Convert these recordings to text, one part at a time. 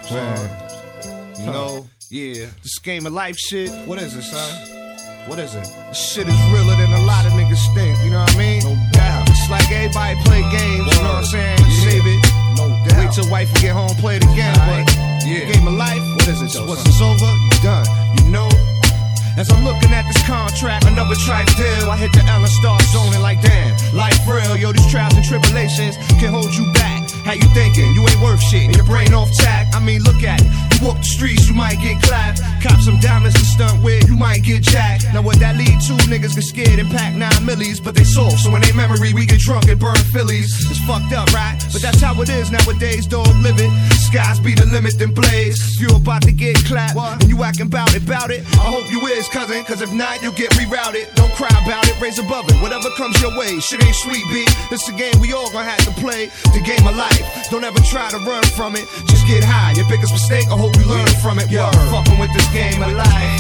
You know, Yeah. this game of life shit. What is it, son? What is it? This shit is realer than a lot of niggas think. You know what I mean? No doubt. It's like everybody play games. You know what I'm saying? Yeah. Save it. No Wait doubt. till wife get home, play it again. Alright. But Yeah. game of life. What is it, though, Once son? it's over, you done. You know. As I'm looking at this contract, another tripe deal, I hit the L and start zoning like damn, life real. Yo, these trials and tribulations can hold you back. How you thinking? You ain't worth shit, and your brain off tack. I mean, look at it. You walk the streets, you might get clapped. Cop some diamonds to stunt with, you might get jacked. Now what that lead to? Niggas get scared and pack 9 millies, but they soft. So in their memory, we get drunk and burn Phillies. It's fucked up, right? But that's how it is nowadays, dog. Live it. Skies be the limit, then blaze. You about to get clapped, and you acting bout it. I hope you is, cousin, cause if not, you'll get rerouted. Don't cry about it, raise above it. Whatever comes your way, shit ain't sweet, B. It's the game we all gonna have to play. The game of life. Don't ever try to run from it. Just get high. Your biggest mistake, I hope you learn from it. Yo, fucking with this game of life.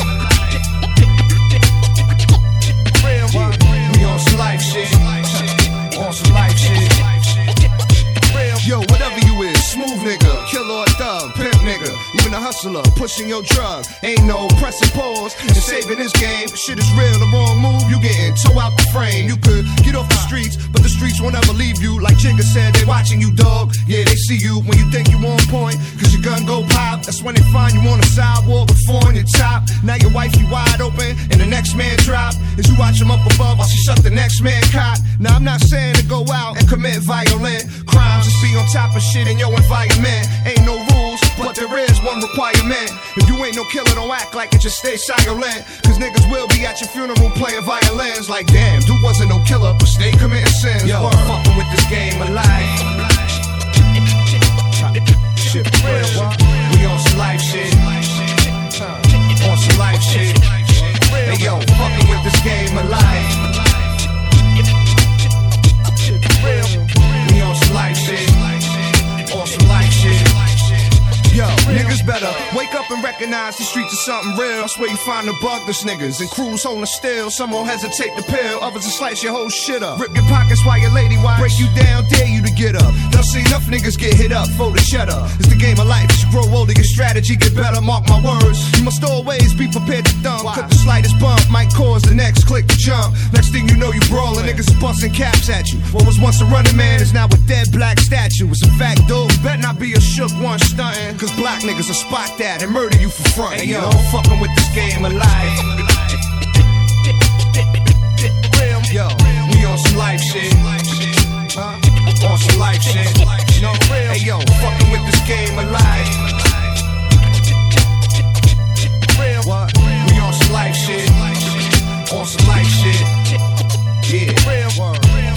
We on some life shit. On some life shit. Yo, whatever you is, smooth nigga, killer or thug, pimp nigga, even a hustler, pushing your drug. Ain't no pressing pause and saving this game. Shit is real, the wrong move, you getting toe out the frame. You could get off the streets, but the streets won't ever leave you. Like Jigga said, they watching you, dog. Yeah, they see you when you think you on point, cause your gun go pop. That's when they find you on the sidewalk with 4 on your top. Now your wifey wide open and the next man drop. As you watch him up above while she shut the next man caught. Now I'm not saying to go out and commit violent crimes, just be on top of shit in your environment. Ain't no rules, but there is one requirement. If you ain't no killer, don't act like it, just stay silent. Cause niggas will be at your funeral playing violins. Like damn, dude wasn't no killer, but stay committing sins. Yo, fucking with this game of life. Shit real, we on some life shit. On some life shit. Hey yo, fucking with this game of life. We on some life shit. On some life shit. Yo, niggas better wake up and recognize the streets are something real. That's where you find the bugless niggas and crews holding still. Some won't hesitate to pill, others will slice your whole shit up. Rip your pockets while your lady watch, break you down, dare you to get up. They'll see enough niggas get hit up for the cheddar. It's the game of life, as you grow older, your strategy get better, mark my words. You must always be prepared to thump, cut the slightest bump might cause the next click to jump. Next thing you know, you brawling, niggas is busting caps at you. What was once a running man is now a dead black statue. It's a fact, dude, bet not be a shook one stunting, cause black niggas will spot that and murder you for front. Hey, yo, fucking with this game of life. Yo, we on some life shit. On some life shit. No, hey, yo, fucking with this game of life. What? We on some life shit. On some life shit. Yeah.